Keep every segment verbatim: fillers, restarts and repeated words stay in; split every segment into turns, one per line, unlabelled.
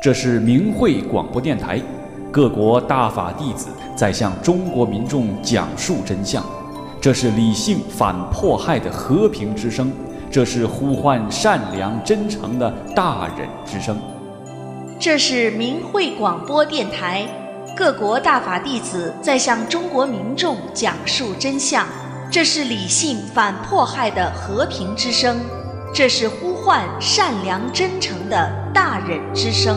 这是明慧广播电台，各国大法弟子在向中国民众讲述真相。这是理性反迫害的和平之声，这是呼唤善良真诚的大忍之声。
这是明慧广播电台，各国大法弟子在向中国民众讲述真相。这是理性反迫害的和平之声，这是呼唤善良真诚的大忍之声。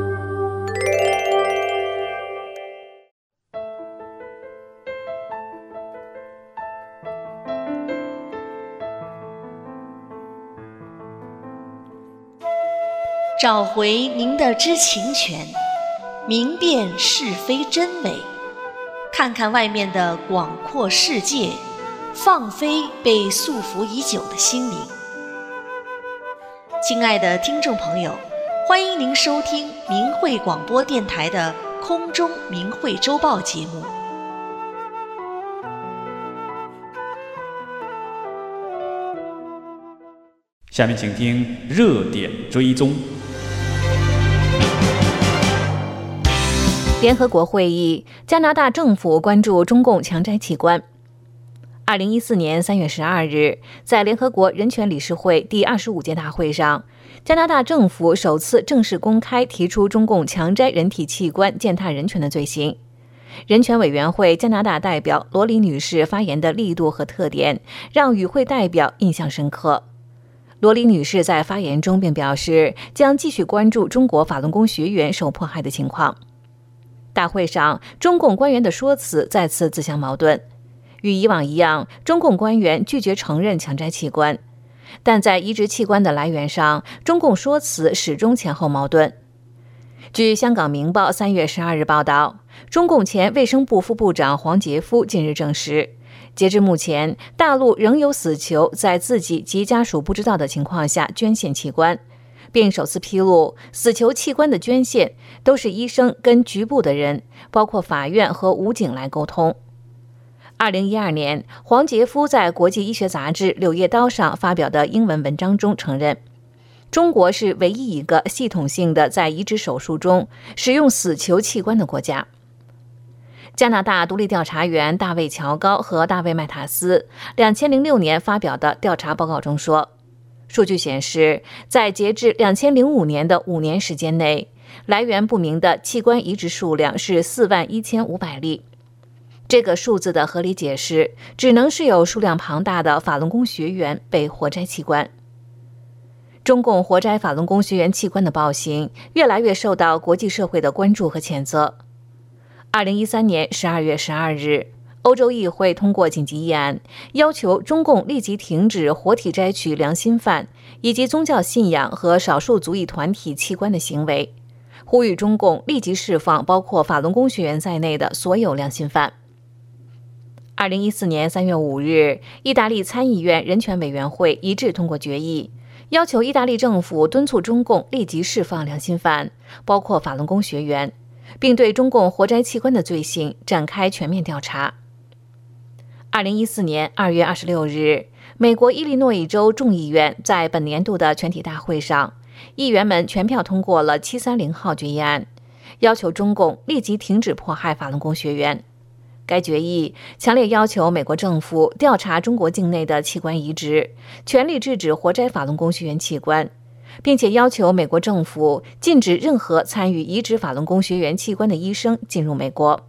找回您的知情权，明辨是非真伪，看看外面的广阔世界，放飞被束缚已久的心灵。亲爱的听众朋友，欢迎您收听明慧广播电台的空中明慧周报节目。
下面请听热点追踪。
联合国会议，加拿大政府关注中共强摘器官。二零一四年三月十二日，在联合国人权理事会第二十五届大会上，加拿大政府首次正式公开提出中共强摘人体器官践踏人权的罪行。人权委员会加拿大代表罗琳女士发言的力度和特点，让与会代表印象深刻。罗琳女士在发言中并表示，将继续关注中国法轮功学员受迫害的情况。大会上，中共官员的说辞再次自相矛盾。与以往一样，中共官员拒绝承认强摘器官，但在移植器官的来源上，中共说辞始终前后矛盾。据香港明报三月十二日报道，中共前卫生部副部长黄杰夫近日证实，截至目前，大陆仍有死囚在自己及家属不知道的情况下捐献器官，并首次披露，死囚器官的捐献都是医生跟局部的人，包括法院和武警来沟通。二零一二年，黄杰夫在国际医学杂志《柳叶刀》上发表的英文文章中承认，中国是唯一一个系统性的在移植手术中使用死囚器官的国家。加拿大独立调查员大卫·乔高和大卫·麦塔斯二零零六年发表的调查报告中说，数据显示，在截至二零零五年的五年时间内，来源不明的器官移植数量是四万一千五百例。这个数字的合理解释，只能是有数量庞大的法轮功学员被活摘器官。中共活摘法轮功学员器官的暴行，越来越受到国际社会的关注和谴责。二零一三年十二月十二日，欧洲议会通过紧急议案，要求中共立即停止活体摘取良心犯以及宗教信仰和少数族裔团体器官的行为，呼吁中共立即释放包括法轮功学员在内的所有良心犯。二零一四年三月五日，意大利参议院人权委员会一致通过决议，要求意大利政府敦促中共立即释放良心犯，包括法轮功学员，并对中共活摘器官的罪行展开全面调查。二零一四年二月二十六日，美国伊利诺伊州众议院在本年度的全体大会上，议员们全票通过了七三零号决议案，要求中共立即停止迫害法轮功学员。该决议强烈要求美国政府调查中国境内的器官移植，全力制止活摘法轮功学员器官，并且要求美国政府禁止任何参与移植法轮功学员器官的医生进入美国。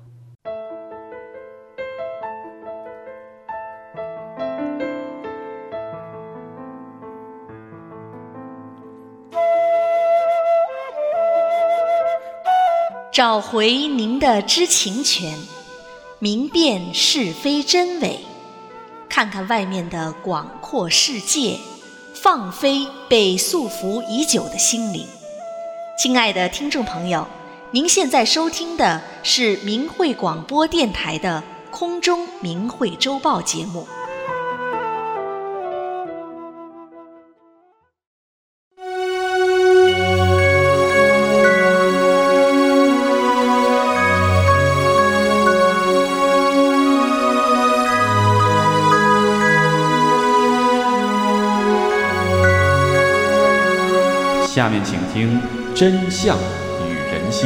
找回您的知情权，明辨是非真伪，看看外面的广阔世界，放飞被束缚已久的心灵。亲爱的听众朋友，您现在收听的是明慧广播电台的空中明慧周报节目。
下面请听真相与心。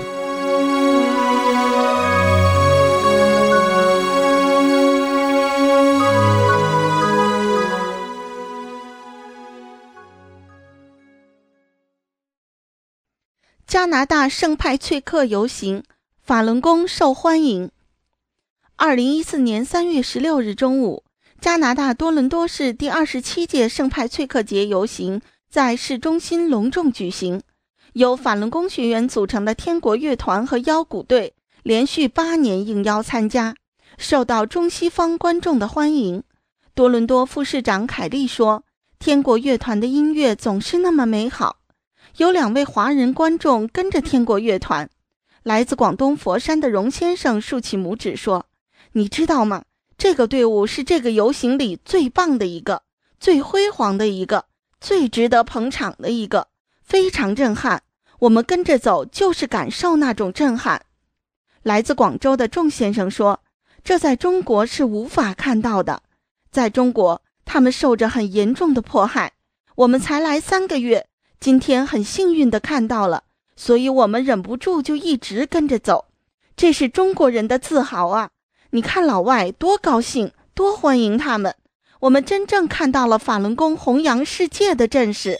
加拿大圣派翠克游行，法轮功受欢迎。二零一四年三月十六日中午，加拿大多伦多市第二十七届圣派翠克节游行在市中心隆重举行，由法轮功学员组成的天国乐团和腰鼓队连续八年应邀参加，受到中西方观众的欢迎。多伦多副市长凯利说，天国乐团的音乐总是那么美好。有两位华人观众跟着天国乐团，来自广东佛山的荣先生竖起拇指说，你知道吗？这个队伍是这个游行里最棒的一个，最辉煌的一个，最值得捧场的一个，非常震撼。我们跟着走就是感受那种震撼。来自广州的仲先生说，这在中国是无法看到的。在中国，他们受着很严重的迫害。我们才来三个月，今天很幸运地看到了，所以我们忍不住就一直跟着走。这是中国人的自豪啊！你看老外多高兴，多欢迎他们。我们真正看到了法轮功弘扬世界的阵势。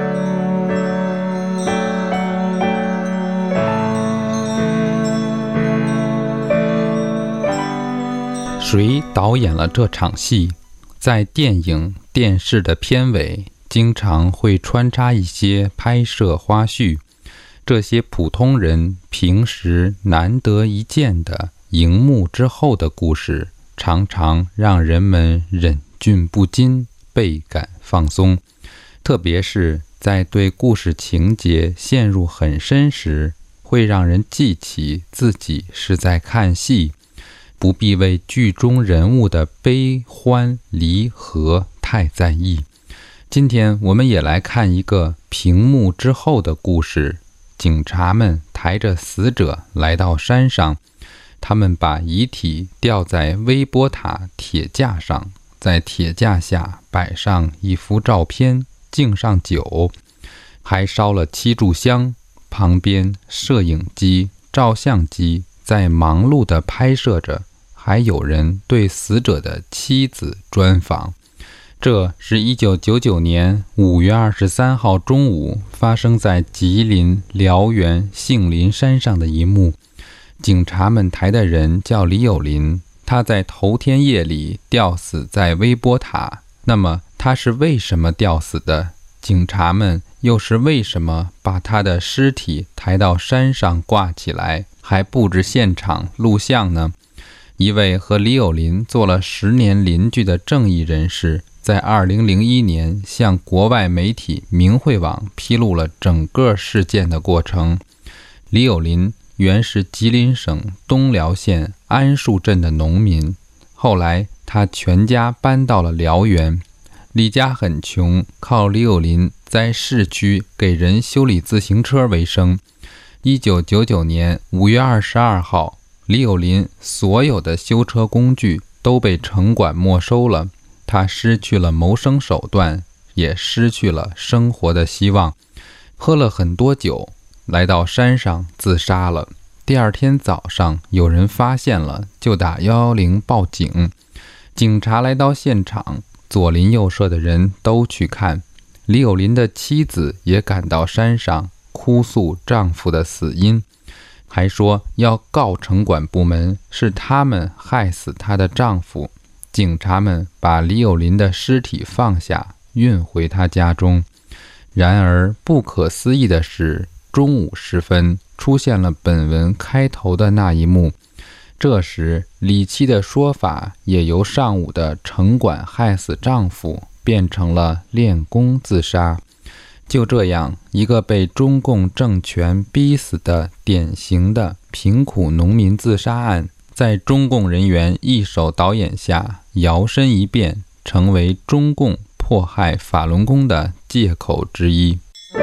谁导演了这场戏？在电影、电视的片尾经常会穿插一些拍摄花絮，这些普通人平时难得一见的荧幕之后的故事，常常让人们忍俊不禁，倍感放松。特别是在对故事情节陷入很深时，会让人记起自己是在看戏，不必为剧中人物的悲欢离合太在意。今天我们也来看一个屏幕之后的故事。警察们抬着死者来到山上，他们把遗体吊在微波塔铁架上，在铁架下摆上一幅照片，敬上酒，还烧了七炷香。旁边摄影机、照相机在忙碌地拍摄着，还有人对死者的妻子专访。这是一九九九年五月二十三号中午发生在吉林辽源杏林山上的一幕。警察们抬的人叫李有林，他在头天夜里吊死在微波塔。那么他是为什么吊死的？警察们又是为什么把他的尸体抬到山上挂起来，还布置现场录像呢？一位和李有林做了十年邻居的正义人士，在二零零一年向国外媒体明慧网披露了整个事件的过程。李有林原是吉林省东辽县安树镇的农民，后来他全家搬到了辽源。李家很穷，靠李有林在市区给人修理自行车为生。一九九九年五月二十二号，李有林所有的修车工具都被城管没收了，他失去了谋生手段，也失去了生活的希望。喝了很多酒，来到山上自杀了。第二天早上有人发现了，就打一一零报警。警察来到现场，左邻右舍的人都去看，李有林的妻子也赶到山上哭诉丈夫的死因，还说要告城管部门，是他们害死她的丈夫。警察们把李有林的尸体放下，运回他家中。然而不可思议的是，中午时分出现了本文开头的那一幕。这时李妻的说法也由上午的城管害死丈夫变成了练功自杀。就这样，一个被中共政权逼死的典型的贫苦农民自杀案，在中共人员一手导演下摇身一变，成为中共迫害法轮功的借口之一。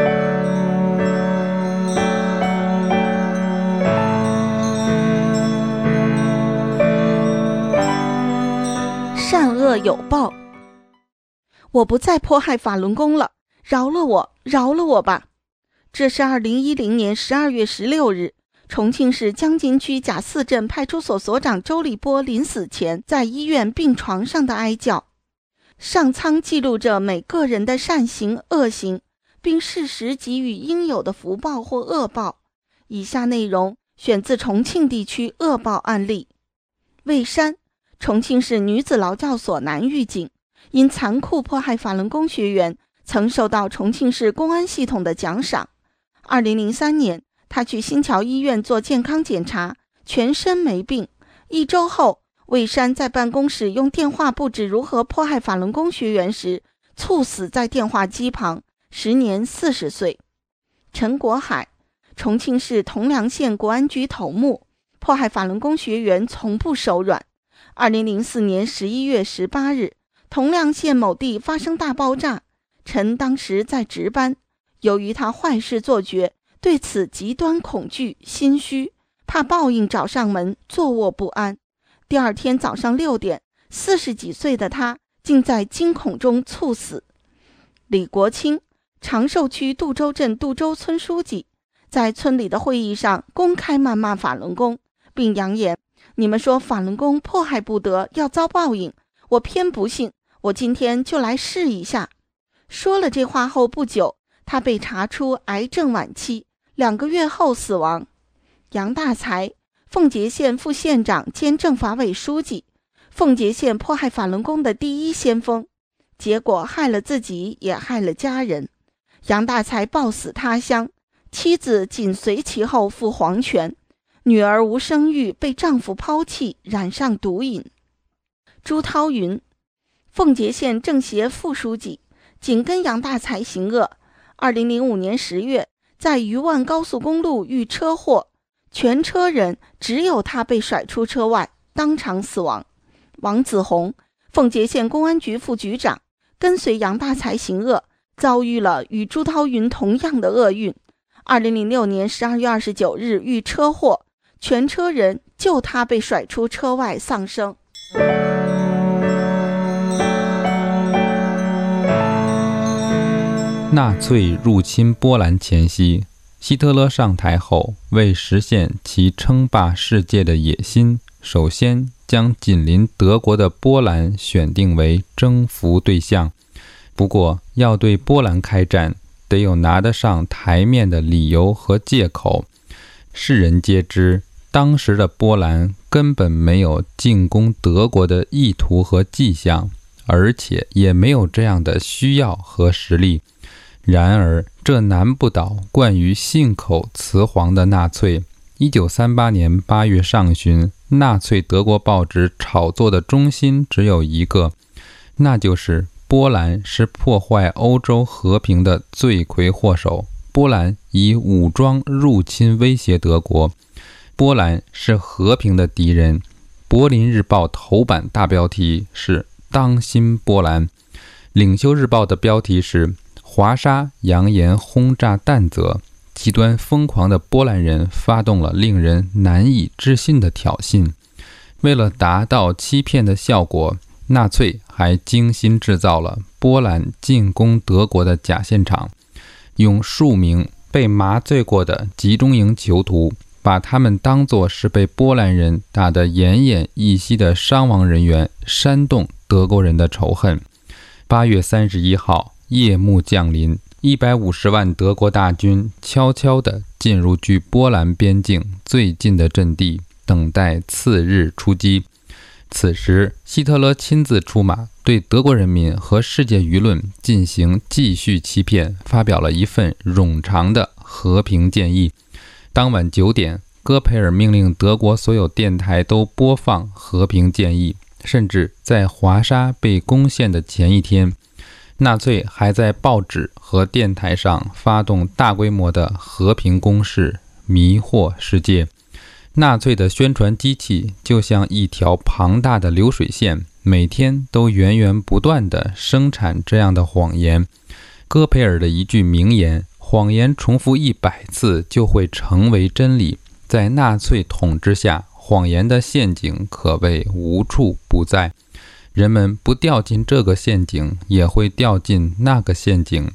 善恶有报，我不再迫害法轮功了，饶了我，饶了我吧。 这是二零一零年十二月十六日，重庆市江津区甲巳镇派出所所长周立波临死前在医院病床上的哀叫。上苍记录着每个人的善行恶行，并适时给予应有的福报或恶报。以下内容选自重庆地区恶报案例。蔚山，重庆市女子劳教所男狱警，因残酷迫害法轮功学员，曾受到重庆市公安系统的奖赏。二零零三年，他去新桥医院做健康检查，全身没病。一周后，蔚山在办公室用电话布置如何迫害法轮功学员时，猝死在电话机旁，时年四十岁。陈国海，重庆市铜梁县国安局头目，迫害法轮功学员从不手软。二零零四年十一月十八日，铜梁县某地发生大爆炸，陈当时在值班，由于他坏事做绝，对此极端恐惧心虚，怕报应找上门，坐卧不安。第二天早上六点，四十几岁的他竟在惊恐中猝死。李国清，长寿区杜州镇杜州村书记，在村里的会议上公开谩骂法轮功，并扬言：你们说法轮功迫害不得，要遭报应，我偏不信，我今天就来试一下。说了这话后不久，他被查出癌症晚期，两个月后死亡。杨大才，奉节县副县长兼政法委书记，奉节县迫害法轮功的第一先锋，结果害了自己也害了家人。杨大才暴死他乡，妻子紧随其后赴黄泉，女儿无生育被丈夫抛弃，染上毒瘾。朱涛云，奉节县政协副书记，紧跟杨大才行恶。二零零五年十月，在渝万高速公路遇车祸，全车人只有他被甩出车外，当场死亡。王子红，奉节县公安局副局长，跟随杨大才行恶，遭遇了与朱涛云同样的厄运。二零零六年十二月二十九日遇车祸，全车人就他被甩出车外丧生。
纳粹入侵波兰前夕，希特勒上台后，为实现其称霸世界的野心，首先将紧邻德国的波兰选定为征服对象。不过，要对波兰开战，得有拿得上台面的理由和借口。世人皆知，当时的波兰根本没有进攻德国的意图和迹象，而且也没有这样的需要和实力。然而，这难不倒惯于信口雌黄的纳粹。一九三八年八月上旬，纳粹德国报纸炒作的中心只有一个，那就是波兰是破坏欧洲和平的罪魁祸首。波兰以武装入侵威胁德国，波兰是和平的敌人。柏林日报头版大标题是“当心波兰”，领袖日报的标题是华沙扬言轰炸弹泽，极端疯狂的波兰人发动了令人难以置信的挑衅。为了达到欺骗的效果，纳粹还精心制造了波兰进攻德国的假现场，用数名被麻醉过的集中营囚徒，把他们当作是被波兰人打得奄奄一息的伤亡人员，煽动德国人的仇恨。八月三十一号，夜幕降临，一百五十万德国大军悄悄地进入距波兰边境最近的阵地，等待次日出击。此时，希特勒亲自出马，对德国人民和世界舆论进行继续欺骗，发表了一份冗长的和平建议。当晚九点，戈培尔命令德国所有电台都播放和平建议，甚至在华沙被攻陷的前一天，纳粹还在报纸和电台上发动大规模的和平攻势，迷惑世界。纳粹的宣传机器就像一条庞大的流水线，每天都源源不断地生产这样的谎言。戈培尔的一句名言：谎言重复一百次就会成为真理。在纳粹统治下，谎言的陷阱可谓无处不在。人们不掉进这个陷阱，也会掉进那个陷阱。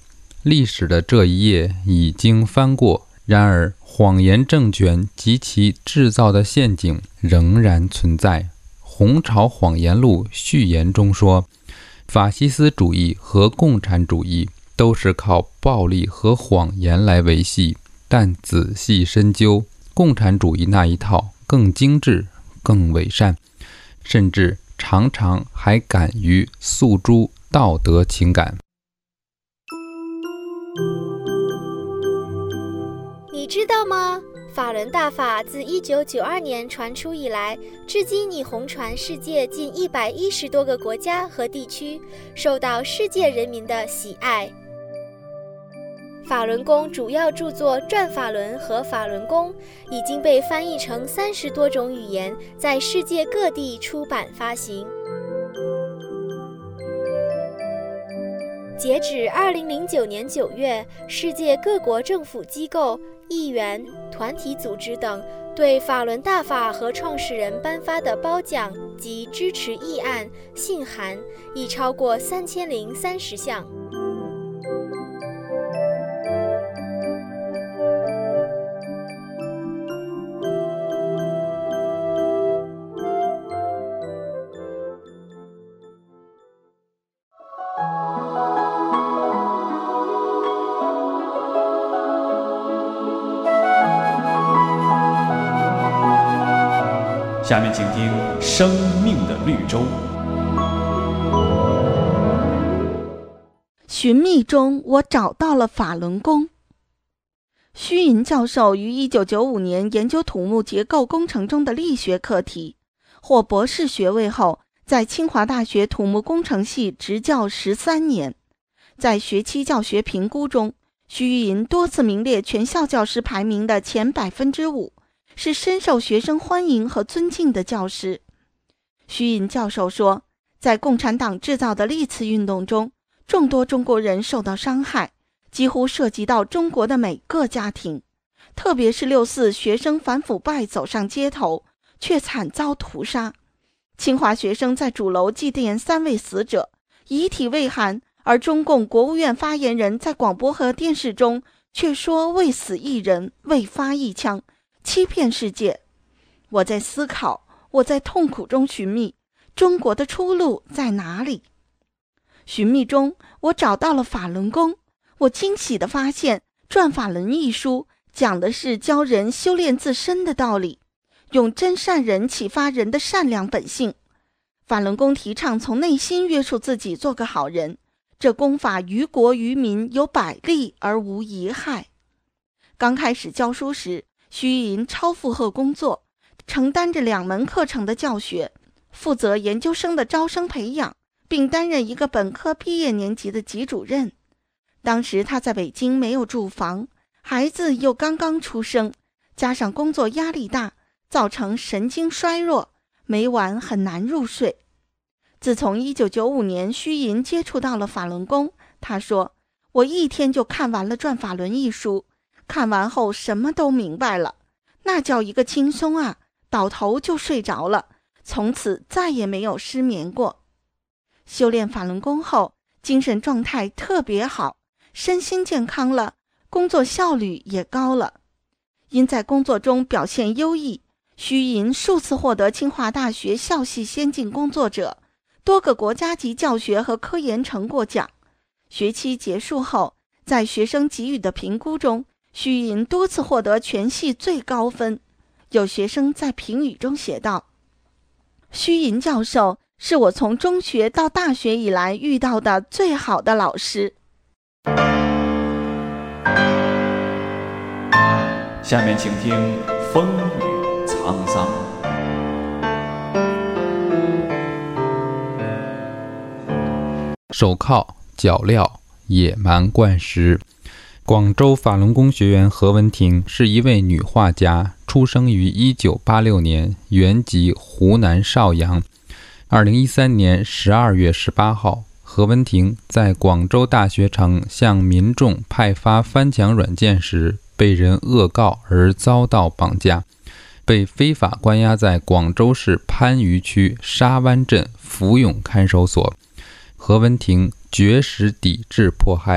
历史的这一页已经翻过，然而谎言政权及其制造的陷阱仍然存在。《红潮谎言录》序言中说，法西斯主义和共产主义都是靠暴力和谎言来维系，但仔细深究，共产主义那一套更精致、更伪善，甚至常常还敢于诉诸道德情感。
你知道吗？法轮大法自一九九二年传出以来，至今已红传世界近一百一十多个国家和地区，受到世界人民的喜爱。法轮功主要著作《转法轮》和《法轮功》已经被翻译成三十多种语言，在世界各地出版发行。截止二零零九年九月，世界各国政府机构、议员、团体组织等对法轮大法和创始人颁发的褒奖及支持议案、信函已超过三千零三十项。
下面请听《生命的绿洲》。
寻觅中，我找到了法轮功。虚银教授于一九九五年研究土木结构工程中的力学课题，获博士学位后，在清华大学土木工程系执教十三年。在学期教学评估中，虚银多次名列全校教师排名的前百分之五。是深受学生欢迎和尊敬的教师。虚银教授说，在共产党制造的历次运动中，众多中国人受到伤害，几乎涉及到中国的每个家庭。特别是六四学生反腐败走上街头，却惨遭屠杀。清华学生在主楼祭奠三位死者，遗体未寒，而中共国务院发言人在广播和电视中却说未死一人，未发一枪，欺骗世界。我在思考，我在痛苦中寻觅，中国的出路在哪里？寻觅中，我找到了法轮功。我惊喜地发现，《转法轮》一书讲的是教人修炼自身的道理，用真善人启发人的善良本性。法轮功提倡从内心约束自己做个好人，这功法于国于民有百利而无一害。刚开始教书时，虚银超负荷工作，承担着两门课程的教学，负责研究生的招生培养，并担任一个本科毕业年级的级主任。当时他在北京没有住房，孩子又刚刚出生，加上工作压力大，造成神经衰弱，每晚很难入睡。自从一九九五年虚银接触到了法轮功，他说，我一天就看完了《转法轮》一书，看完后什么都明白了，那叫一个轻松啊，倒头就睡着了，从此再也没有失眠过。修炼法轮功后，精神状态特别好，身心健康了，工作效率也高了。因在工作中表现优异，虚银数次获得清华大学校系先进工作者、多个国家级教学和科研成果奖。学期结束后，在学生给予的评估中，虚银多次获得全系最高分。有学生在评语中写道，虚银教授是我从中学到大学以来遇到的最好的老师。
下面请听《风雨沧桑》。
手铐、脚镣、野蛮灌食。广州法轮功学员何文婷是一位女画家，出生于一九八六年，原籍湖南邵阳。二零一三年十二月十八号，何文婷在广州大学城向民众派发翻墙软件时，被人恶告而遭到绑架，被非法关押在广州市番禺区沙湾镇福永看守所。何文婷绝食抵制迫害，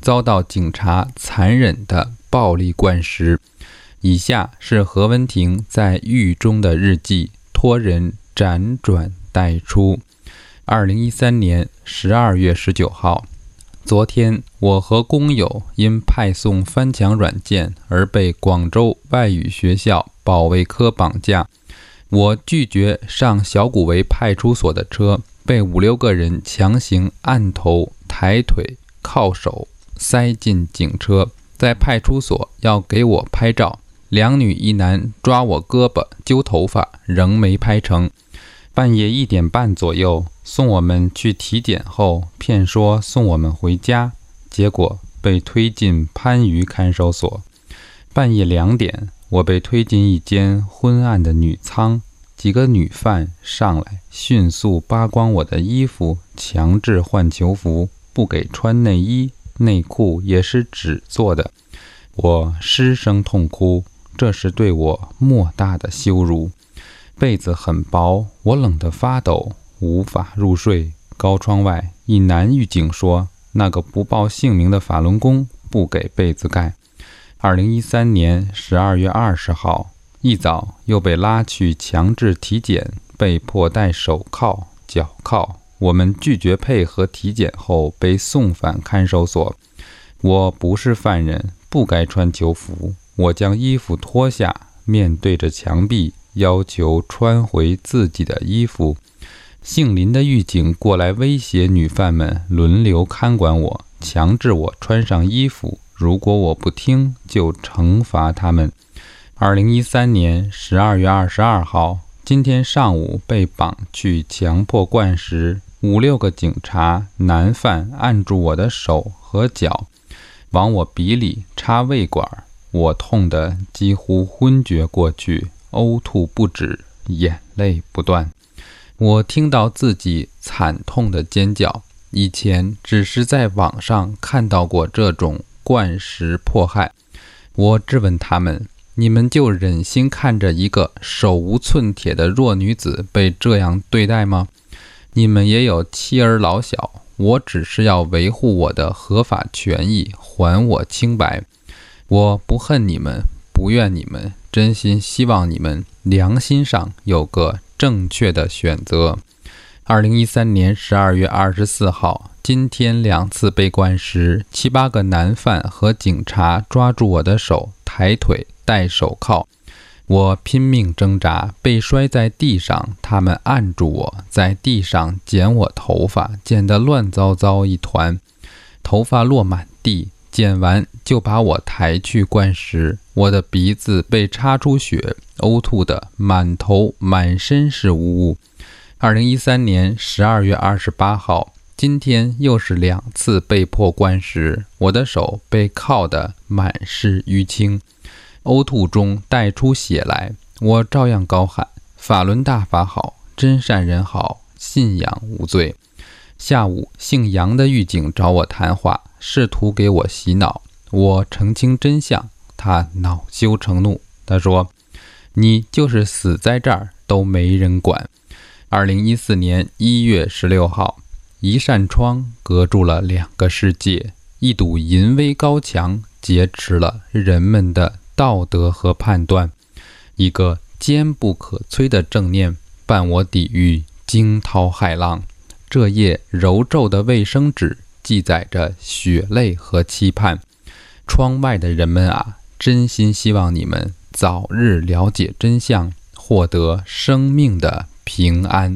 遭到警察残忍的暴力灌食。以下是何文婷在狱中的日记，托人辗转带出。二零一三年十二月十九号，昨天我和工友因派送翻墙软件而被广州外语学校保卫科绑架。我拒绝上小古围派出所的车，被五六个人强行按头、抬腿、铐手塞进警车，在派出所要给我拍照，两女一男抓我胳膊揪头发，仍没拍成。半夜一点半左右送我们去体检后，骗说送我们回家，结果被推进番禺看守所。半夜两点，我被推进一间昏暗的女仓，几个女犯上来，迅速扒光我的衣服，强制换囚服，不给穿内衣，内裤也是纸做的。我失声痛哭，这是对我莫大的羞辱。被子很薄，我冷得发抖，无法入睡。高窗外，一男狱警说，那个不报姓名的法轮功不给被子盖。二零一三年十二月二十号，一早又被拉去强制体检，被迫戴手铐、脚铐。我们拒绝配合体检后，被送返看守所。我不是犯人，不该穿囚服。我将衣服脱下，面对着墙壁，要求穿回自己的衣服。姓林的狱警过来威胁女犯们轮流看管我，强制我穿上衣服，如果我不听，就惩罚他们。二零一三年十二月二十二号，今天上午被绑去强迫灌食，五六个警察男犯按住我的手和脚，往我鼻里插胃管，我痛得几乎昏厥过去，呕吐不止，眼泪不断。我听到自己惨痛的尖叫，以前只是在网上看到过这种灌食迫害。我质问他们，你们就忍心看着一个手无寸铁的弱女子被这样对待吗？你们也有妻儿老小，我只是要维护我的合法权益，还我清白。我不恨你们，不怨你们，真心希望你们良心上有个正确的选择。二零一三年十二月二十四号，今天两次被灌食，七八个男犯和警察抓住我的手，抬腿，戴手铐。我拼命挣扎，被摔在地上，他们按住我，在地上剪我头发，剪得乱糟糟一团，头发落满地。剪完就把我抬去灌食，我的鼻子被插出血，呕吐的满头满身是污物。二零一三年十二月二十八号，今天又是两次被迫灌食，我的手被铐得满是淤青，呕吐中带出血来，我照样高喊法轮大法好，真善人好，信仰无罪。下午，姓杨的狱警找我谈话，试图给我洗脑，我澄清真相，他恼羞成怒，他说，你就是死在这儿都没人管。二零一四年一月十六号，一扇窗隔住了两个世界，一堵淫威高墙劫持了人们的道德和判断，一个坚不可摧的正念伴我抵御惊涛骇浪。这页揉皱的卫生纸记载着血泪和期盼。窗外的人们啊，真心希望你们早日了解真相，获得生命的平安。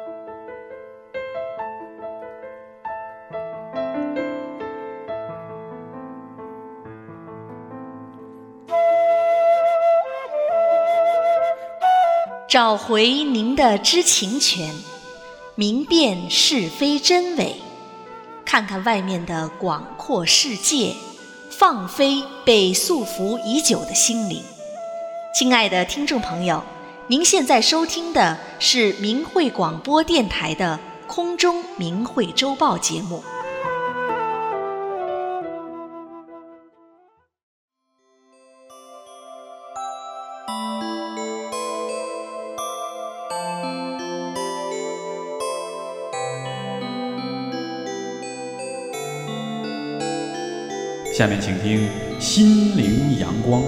找回您的知情权，明辨是非真伪，看看外面的广阔世界，放飞被束缚已久的心灵。亲爱的听众朋友，您现在收听的是明慧广播电台的空中明慧周报节目。
下面请听《心灵阳光》。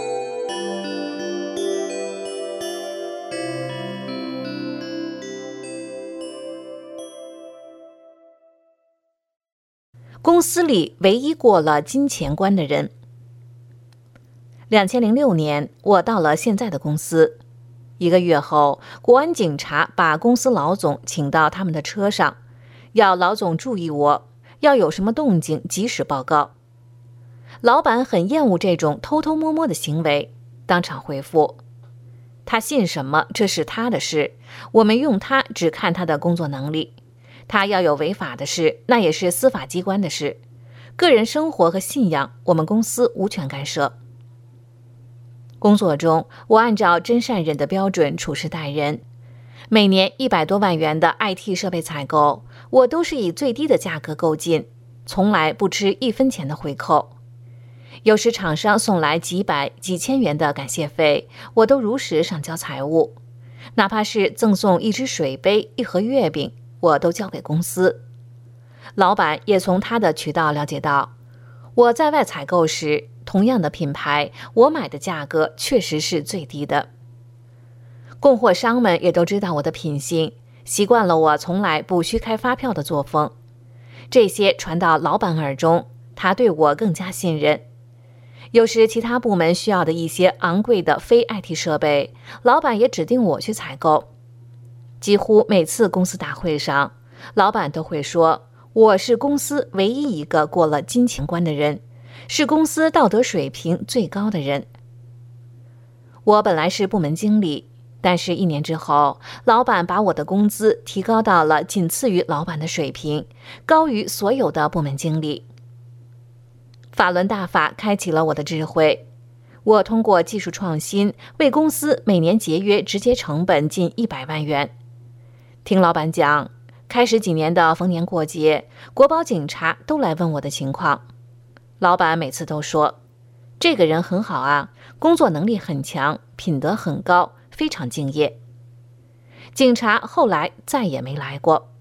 公司里唯一过了金钱关的人。两千零六年，我到了现在的公司。一个月后，国安警察把公司老总请到他们的车上，要老总注意我，要有什么动静及时报告。老板很厌恶这种偷偷摸摸的行为，当场回复：他信什么，这是他的事，我们用他只看他的工作能力。他要有违法的事，那也是司法机关的事。个人生活和信仰，我们公司无权干涉。工作中，我按照真善忍的标准处事待人。每年一百多万元的 I T 设备采购，我都是以最低的价格购进，从来不吃一分钱的回扣。有时厂商送来几百、几千元的感谢费，我都如实上交财务。哪怕是赠送一只水杯、一盒月饼，我都交给公司。老板也从他的渠道了解到，我在外采购时，同样的品牌，我买的价格确实是最低的。供货商们也都知道我的品性，习惯了我从来不虚开发票的作风。这些传到老板耳中，他对我更加信任。有时其他部门需要的一些昂贵的非 I T 设备，老板也指定我去采购。几乎每次公司大会上，老板都会说，我是公司唯一一个过了金钱关的人，是公司道德水平最高的人。我本来是部门经理，但是一年之后，老板把我的工资提高到了仅次于老板的水平，高于所有的部门经理。法轮大法开启了我的智慧，我通过技术创新，为公司每年节约直接成本近一百万元。听老板讲，开始几年的逢年过节，国保警察都来问我的情况。老板每次都说，这个人很好啊，工作能力很强，品德很高，非常敬业。警察后来再也没来过。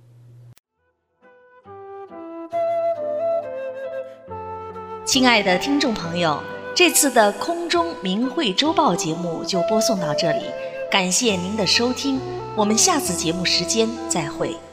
亲爱的听众朋友，这次的空中明慧周报节目就播送到这里，感谢您的收听，我们下次节目时间再会。